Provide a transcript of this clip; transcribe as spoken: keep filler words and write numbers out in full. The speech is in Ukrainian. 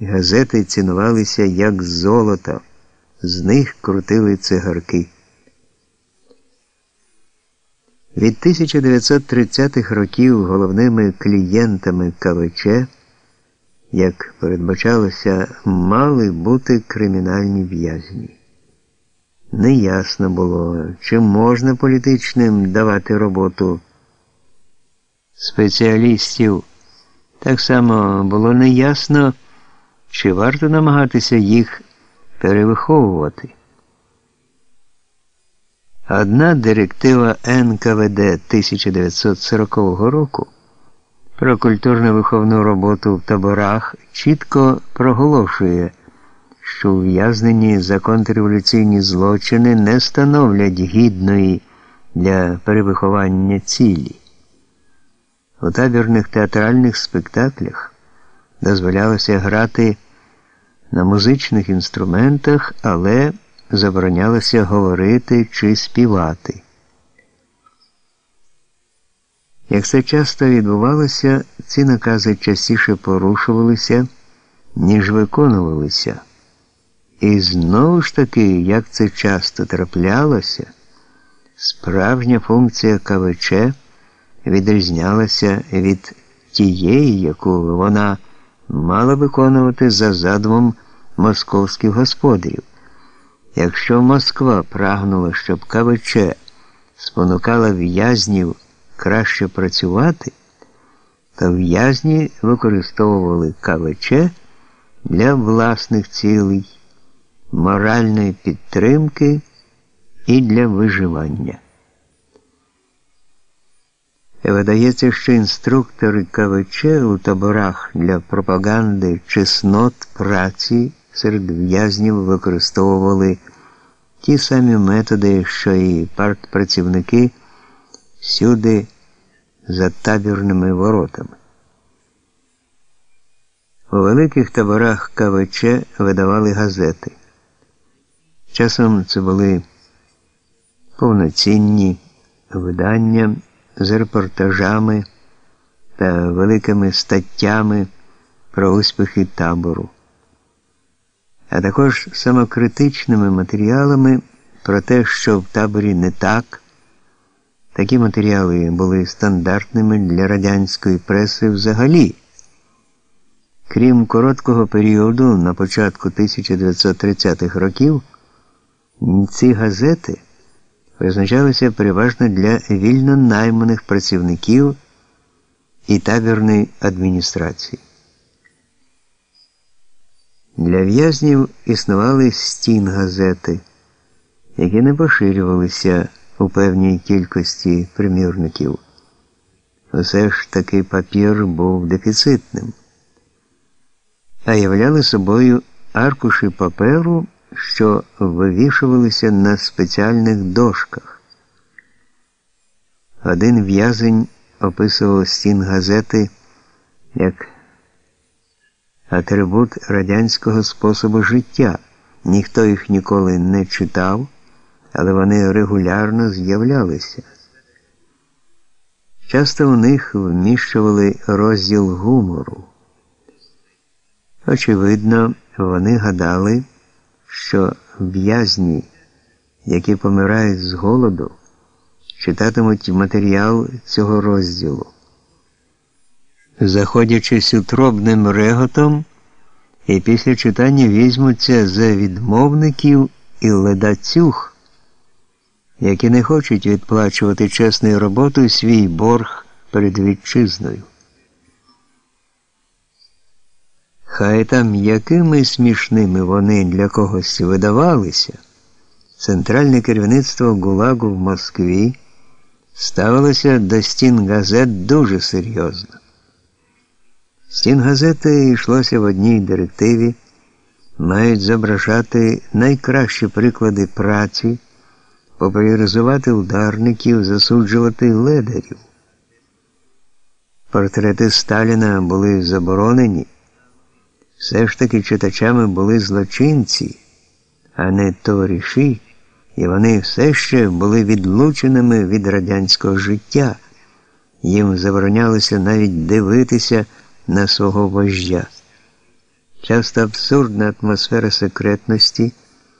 Газети цінувалися як золото, з них крутили цигарки. Від тисяча дев'ятсот тридцятих років головними клієнтами КВЧ, як передбачалося, мали бути кримінальні в'язні. Неясно було, чи можна політичним давати роботу спеціалістів. Так само було неясно, чи варто намагатися їх перевиховувати. Одна директива ен ка ве де тисяча дев'ятсот сорокового року про культурно-виховну роботу в таборах чітко проголошує, що ув'язнені за контрреволюційні злочини не становлять гідної для перевиховання цілі. У табірних театральних спектаклях дозволялося грати на музичних інструментах, але заборонялося говорити чи співати. Як це часто відбувалося, ці накази частіше порушувалися, ніж виконувалися. І знову ж таки, як це часто траплялося, справжня функція ка ве че відрізнялася від тієї, яку вона мала виконувати за задумом московських господарів. Якщо Москва прагнула, щоб ка ве че спонукала в'язнів краще працювати, то в'язні використовували ка ве че для власних цілей, моральної підтримки і для виживання. Видається, що інструктори ка ве че у таборах для пропаганди чеснот праці серед в'язнів використовували ті самі методи, що і партпрацівники всюди за табірними воротами. У великих таборах ка ве че видавали газети. Часом це були повноцінні видання з репортажами та великими статтями про успіхи табору, а також самокритичними матеріалами про те, що в таборі не так. Такі матеріали були стандартними для радянської преси взагалі. Крім короткого періоду на початку тисяча дев'ятсот тридцятих років, ці газети призначалися переважно для вільно найманих працівників і табірної адміністрації. Для в'язнів існували стінгазети, які не поширювалися у певній кількості примірників. Усе ж таки папір був дефіцитним, а являли собою аркуші паперу, що вивішувалися на спеціальних дошках. Один в'язень описував стінгазети як атрибут радянського способу життя. Ніхто їх ніколи не читав, але вони регулярно з'являлися. Часто у них вміщували розділ гумору. Очевидно, вони гадали, що в'язні, які помирають з голоду, читатимуть матеріал цього розділу. Заходячись утробним реготом, і після читання візьмуться за відмовників і ледацюг, які не хочуть відплачувати чесною роботою свій борг перед вітчизною. Хай там якими смішними вони для когось видавалися, центральне керівництво ГУЛАГу в Москві ставилося до стінгазет дуже серйозно. Стінгазети, йшлося в одній директиві, мають зображати найкращі приклади праці, популяризувати ударників, засуджувати ледарів. Портрети Сталіна були заборонені. Все ж таки читачами були злочинці, а не товариші, і вони все ще були відлученими від радянського життя. Їм заборонялося навіть дивитися на свого вождя. Часто абсурдна атмосфера секретності